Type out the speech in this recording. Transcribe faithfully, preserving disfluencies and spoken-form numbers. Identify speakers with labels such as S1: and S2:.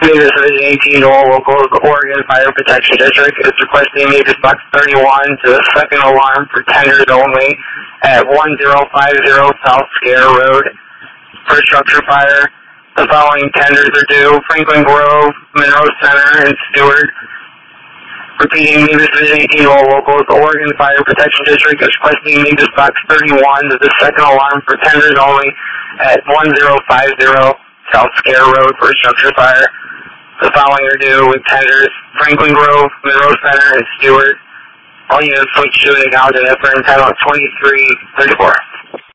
S1: Mavis eighteen to all locals. Oregon Fire Protection District is requesting Mavis Box thirty-one to the second alarm for tenders only at one zero five zero South Scare Road for structure fire. The following tenders are due: Franklin Grove, Monroe Center, and Stewart. Repeating, Mavis eighteen to all locals. Oregon Fire Protection District is requesting Mavis Box thirty-one to the second alarm for tenders only at one zero five zero South Scare Road for structure fire. The following are due with tenders: Franklin Grove, Monroe Center, and Stewart. All units switch to an acknowledgement for intent on twenty-three thirty-four.